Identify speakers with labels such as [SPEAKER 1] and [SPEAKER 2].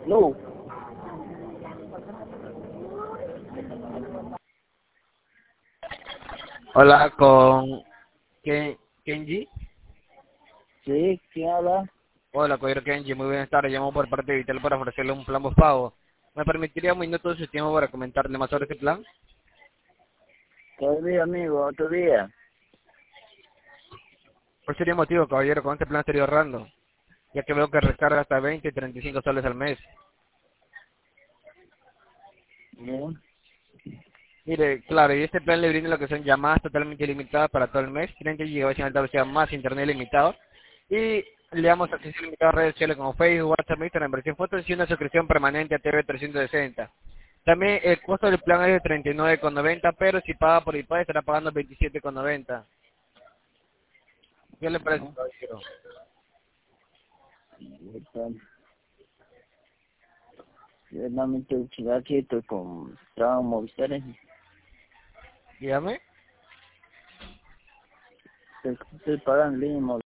[SPEAKER 1] No.
[SPEAKER 2] Hola, con Kenji.
[SPEAKER 1] Sí, ¿quién habla?
[SPEAKER 2] Hola, caballero Kenji, muy buenas tardes. Llamo por parte de Vital para ofrecerle un plan postpago. ¿Me permitiría un minuto de su tiempo para comentarle más sobre este plan?
[SPEAKER 1] ¿Qué día, amigo? ¿Otro día?
[SPEAKER 2] ¿Cuál sería el motivo, caballero? Con este plan estaría ahorrando, ya que veo que recarga hasta 20 y 35 soles al mes.
[SPEAKER 1] Bien.
[SPEAKER 2] Mire, claro, y este plan le brinda lo que son llamadas totalmente ilimitadas para todo el mes, 30 GB en alta velocidad más internet ilimitado, y le damos acceso ilimitado a redes sociales como Facebook, WhatsApp, Instagram, versión fotos y una suscripción permanente a TV 360. También el costo del plan es de 39,90, pero si paga por IPA estará pagando 27,90. ¿Qué le parece,
[SPEAKER 1] Ajá.
[SPEAKER 2] caballero?
[SPEAKER 1] Yo normalmente aquí estoy con trabajo Movistar.
[SPEAKER 2] Dígame.
[SPEAKER 1] Estoy pagando el mínimo